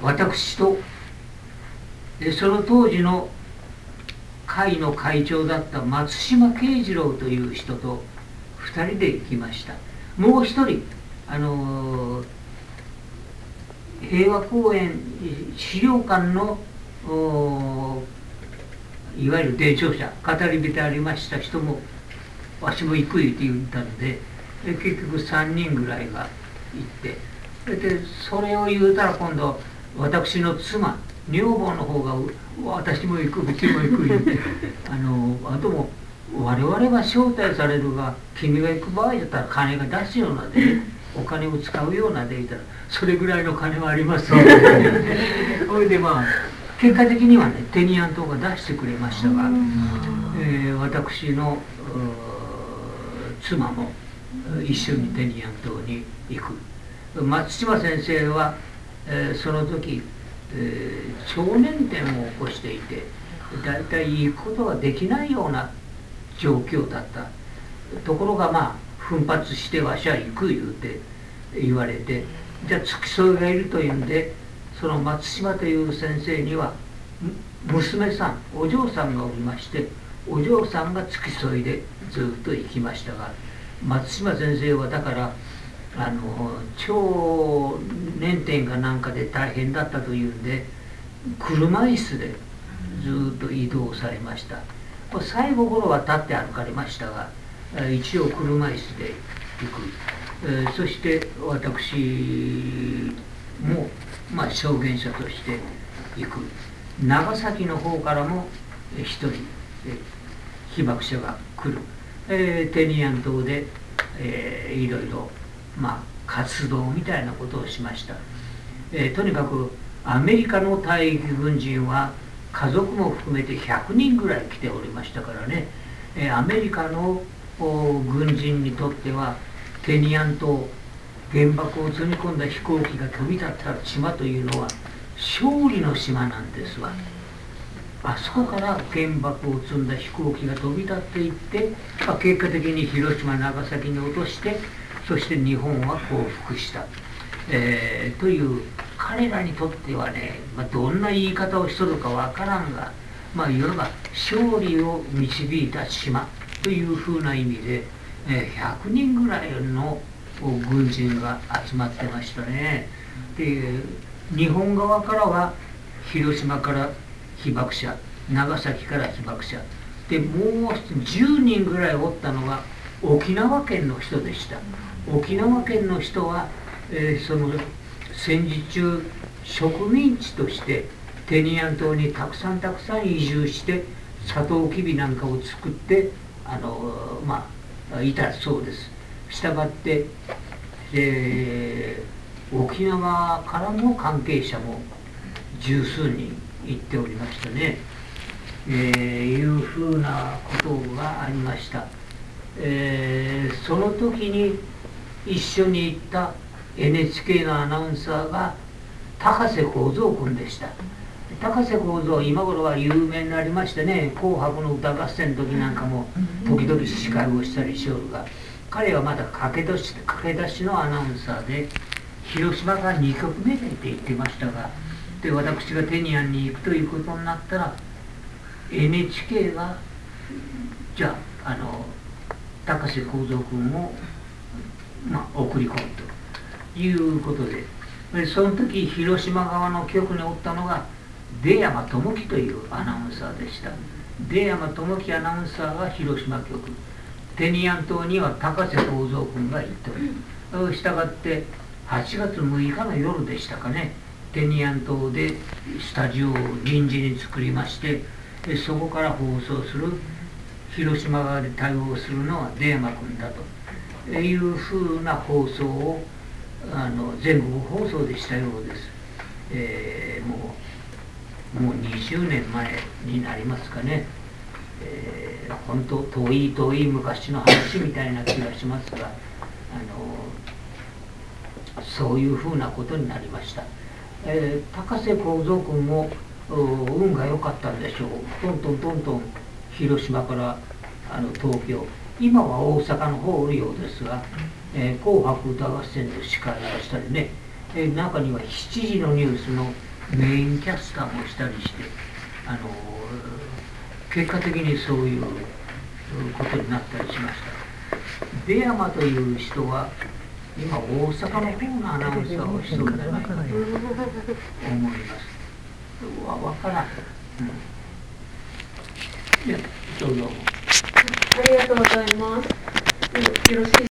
私とその当時の会の会長だった松島慶次郎という人と2人で行きました。もう一人平和公園資料館のいわゆる伝承者語り部でありました人もわしも行くって言ったので、結局3人ぐらいが行って、でそれを言うたら今度私の妻女房の方が私も行くうちも行く言ってあとも我々は招待されるが君が行く場合だったら金が出すようなでお金を使うようなで言ったらそれぐらいの金はありますのでそれで結果的にはねテニアン島が出してくれましたが、私の妻も一緒にテニアン島に行く。松島先生は、その時、超年点を起こしていてだいたい行くことができないような状況だった。ところが奮発してわしは行く言うて言われて、じゃあ付き添いがいるというんでその松島という先生には娘さんお嬢さんがおりまして、お嬢さんが付き添いでずっと行きましたが、松島先生はだから超年点かなんかで大変だったというんで車椅子でずっと移動されました。最後頃は立って歩かれましたが一応車椅子で行く。そして私も証言者として行く。長崎の方からも一人被爆者が来る。テニアン島で、いろいろ活動みたいなことをしました。とにかくアメリカの退役軍人は家族も含めて100人ぐらい来ておりましたからね、アメリカの軍人にとってはテニアン島原爆を積み込んだ飛行機が飛び立った島というのは勝利の島なんですわ。あそこから原爆を積んだ飛行機が飛び立っていって、結果的に広島長崎に落として、そして日本は降伏した、という彼らにとってはね、どんな言い方をしとるかわからんが、いわば勝利を導いた島というふうな意味で、100人ぐらいの軍人が集まってましたね。で日本側からは広島から被爆者、長崎から被爆者で、もう10人ぐらいおったのが沖縄県の人でした。沖縄県の人は、その戦時中植民地としてテニアン島にたくさん移住してサトウキビなんかを作っていたそうです。したがって、沖縄からの関係者も十数人行っておりましたね。いうふうなことがありました。その時に一緒に行った NHK のアナウンサーが高瀬幸三君でした。高瀬幸三今頃は有名になりましてね、紅白の歌合戦の時なんかも時々司会をしたりしおるが、彼はまだ駆け出しのアナウンサーで広島が2局目でって言ってましたが、で私がテニアンに行くということになったら NHK がじゃあ高瀬幸三君を、送り込むということで、その時広島側の局におったのが出山智樹というアナウンサーでした。出山智樹アナウンサーが広島局、テニアン島には高瀬幸三君が行っておる。したがって8月6日の夜でしたかね、テニアン島でスタジオを臨時に作りまして、そこから放送する、広島側で対応するのは出山君だというふうな放送を全国放送でしたようです。もう20年前になりますかね。本当遠い昔の話みたいな気がしますが、そういうふうなことになりました。高瀬幸三君も運が良かったんでしょう。どんどん広島から東京、今は大阪の方おるようですが、紅白歌合戦の司会をしたりね、中には7時のニュースのメインキャスターもしたりして、結果的にそういうことになったりしました。出山という人は今大阪の方のアナウンサーをしてるんじゃないかと思います。わからん。いや、どうぞ。 ありがとうございます。よろしい